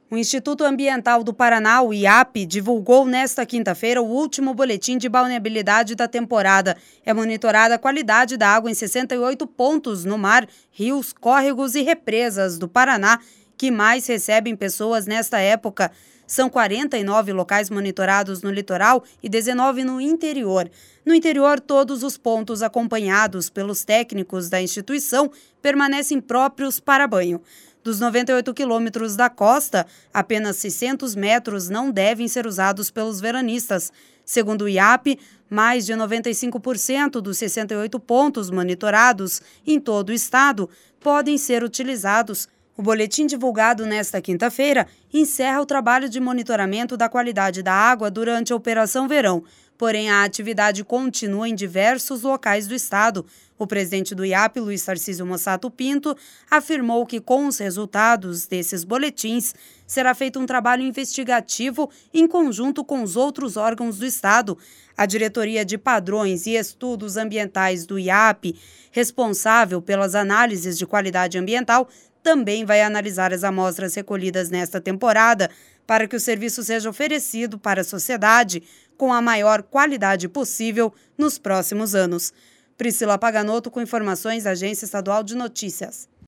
O Instituto Ambiental do Paraná, o IAP, divulgou nesta quinta-feira o último boletim de balneabilidade da temporada. É monitorada a qualidade da água em 68 pontos no mar, rios, córregos e represas do Paraná, que mais recebem pessoas nesta época. São 49 locais monitorados no litoral e 19 no interior. No interior, todos os pontos acompanhados pelos técnicos da instituição permanecem próprios para banho. Dos 98 quilômetros da costa, apenas 600 metros não devem ser usados pelos veranistas. Segundo o IAP, mais de 95% dos 68 pontos monitorados em todo o estado podem ser utilizados. O boletim divulgado nesta quinta-feira encerra o trabalho de monitoramento da qualidade da água durante a Operação Verão. Porém, a atividade continua em diversos locais do estado. O presidente do IAP, Luiz Tarcísio Mossato Pinto, afirmou que com os resultados desses boletins será feito um trabalho investigativo em conjunto com os outros órgãos do estado. A Diretoria de Padrões e Estudos Ambientais do IAP, responsável pelas análises de qualidade ambiental, também vai analisar as amostras recolhidas nesta temporada para que o serviço seja oferecido para a sociedade com a maior qualidade possível nos próximos anos. Priscila Paganotto com informações da Agência Estadual de Notícias.